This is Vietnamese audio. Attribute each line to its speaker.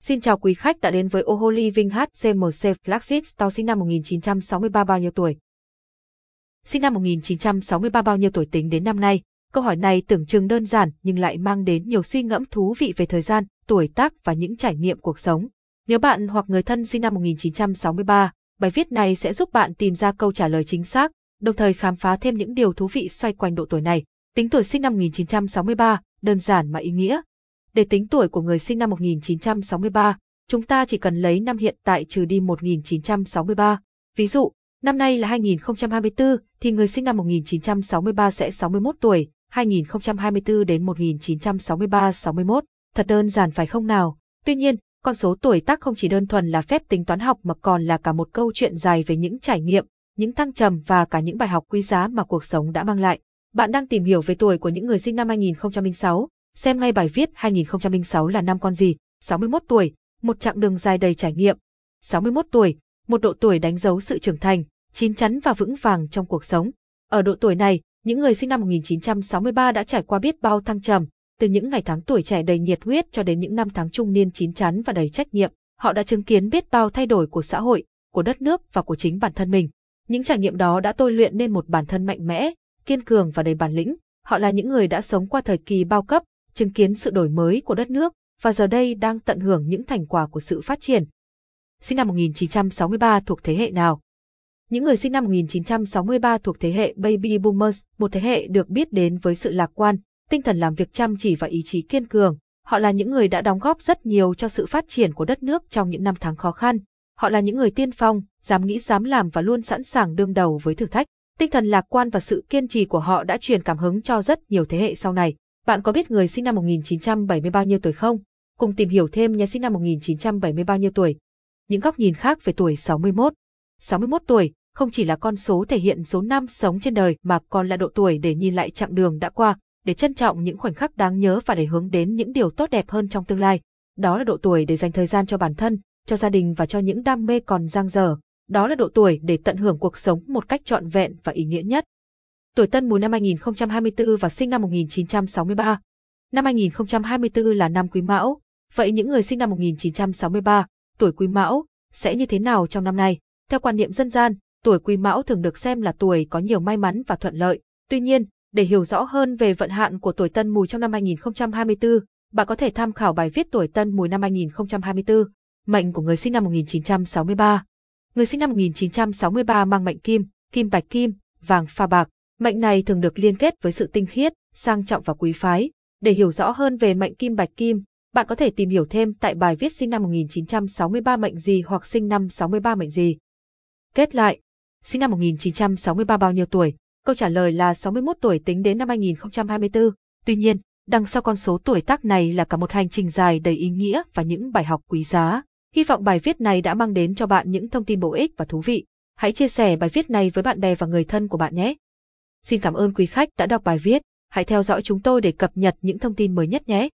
Speaker 1: Xin chào quý khách đã đến với Oho Living HCMC Flagship Store. Sinh năm 1963 bao nhiêu tuổi? Sinh năm 1963 bao nhiêu tuổi tính đến năm nay? Câu hỏi này tưởng chừng đơn giản nhưng lại mang đến nhiều suy ngẫm thú vị về thời gian, tuổi tác và những trải nghiệm cuộc sống. Nếu bạn hoặc người thân sinh năm 1963, bài viết này sẽ giúp bạn tìm ra câu trả lời chính xác, đồng thời khám phá thêm những điều thú vị xoay quanh độ tuổi này. Tính tuổi sinh năm 1963, đơn giản mà ý nghĩa. Để tính tuổi của người sinh năm 1963, chúng ta chỉ cần lấy năm hiện tại trừ đi 1963. Ví dụ, năm nay là 2024 thì người sinh năm 1963 sẽ 61 tuổi, 2024 đến 1963 61. Thật đơn giản phải không nào? Tuy nhiên, con số tuổi tác không chỉ đơn thuần là phép tính toán học mà còn là cả một câu chuyện dài về những trải nghiệm, những thăng trầm và cả những bài học quý giá mà cuộc sống đã mang lại. Bạn đang tìm hiểu về tuổi của những người sinh năm 2006. Xem ngay bài viết 2006 là năm con gì. 61 tuổi, một chặng đường dài đầy trải nghiệm. 61 tuổi, một độ tuổi đánh dấu sự trưởng thành, chín chắn và vững vàng trong cuộc sống. Ở độ tuổi này, những người sinh năm 1963 đã trải qua biết bao thăng trầm, từ những ngày tháng tuổi trẻ đầy nhiệt huyết cho đến những năm tháng trung niên chín chắn và đầy trách nhiệm. Họ đã chứng kiến biết bao thay đổi của xã hội, của đất nước và của chính bản thân mình. Những trải nghiệm đó đã tôi luyện nên một bản thân mạnh mẽ, kiên cường và đầy bản lĩnh. Họ là những người đã sống qua thời kỳ bao cấp, chứng kiến sự đổi mới của đất nước và giờ đây đang tận hưởng những thành quả của sự phát triển. Sinh năm 1963 thuộc thế hệ nào? Những người sinh năm 1963 thuộc thế hệ Baby Boomers, một thế hệ được biết đến với sự lạc quan, tinh thần làm việc chăm chỉ và ý chí kiên cường. Họ là những người đã đóng góp rất nhiều cho sự phát triển của đất nước trong những năm tháng khó khăn. Họ là những người tiên phong, dám nghĩ dám làm và luôn sẵn sàng đương đầu với thử thách. Tinh thần lạc quan và sự kiên trì của họ đã truyền cảm hứng cho rất nhiều thế hệ sau này. Bạn có biết người sinh năm 1970 bao nhiêu tuổi không? Cùng tìm hiểu thêm nhé. Sinh năm 1970 bao nhiêu tuổi? Những góc nhìn khác về tuổi 61. 61 tuổi không chỉ là con số thể hiện số năm sống trên đời mà còn là độ tuổi để nhìn lại chặng đường đã qua, để trân trọng những khoảnh khắc đáng nhớ và để hướng đến những điều tốt đẹp hơn trong tương lai. Đó là độ tuổi để dành thời gian cho bản thân, cho gia đình và cho những đam mê còn dang dở. Đó là độ tuổi để tận hưởng cuộc sống một cách trọn vẹn và ý nghĩa nhất. Tuổi Tân Mùi năm 2024 và sinh năm 1963. Năm 2024 là năm Quý Mão. Vậy những người sinh năm 1963, tuổi Quý Mão, sẽ như thế nào trong năm nay? Theo quan niệm dân gian, tuổi Quý Mão thường được xem là tuổi có nhiều may mắn và thuận lợi. Tuy nhiên, để hiểu rõ hơn về vận hạn của tuổi Tân Mùi trong năm 2024, bạn có thể tham khảo bài viết tuổi Tân Mùi năm 2024. Mệnh của người sinh năm 1963. Người sinh năm 1963 mang mệnh kim, kim bạch kim, vàng pha bạc. Mệnh này thường được liên kết với sự tinh khiết, sang trọng và quý phái. Để hiểu rõ hơn về mệnh kim bạch kim, bạn có thể tìm hiểu thêm tại bài viết sinh năm 1963 mệnh gì hoặc sinh năm 63 mệnh gì. Kết lại, sinh năm 1963 bao nhiêu tuổi? Câu trả lời là 61 tuổi tính đến năm 2024. Tuy nhiên, đằng sau con số tuổi tác này là cả một hành trình dài đầy ý nghĩa và những bài học quý giá. Hy vọng bài viết này đã mang đến cho bạn những thông tin bổ ích và thú vị. Hãy chia sẻ bài viết này với bạn bè và người thân của bạn nhé. Xin cảm ơn quý khách đã đọc bài viết. Hãy theo dõi chúng tôi để cập nhật những thông tin mới nhất nhé.